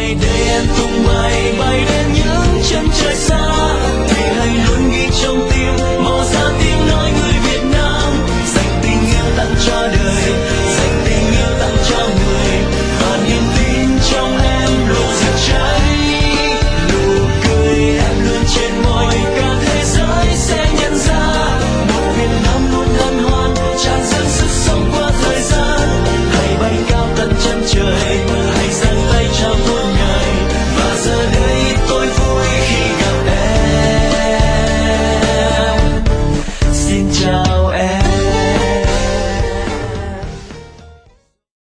để em tung bay bay đến những chân trời xa.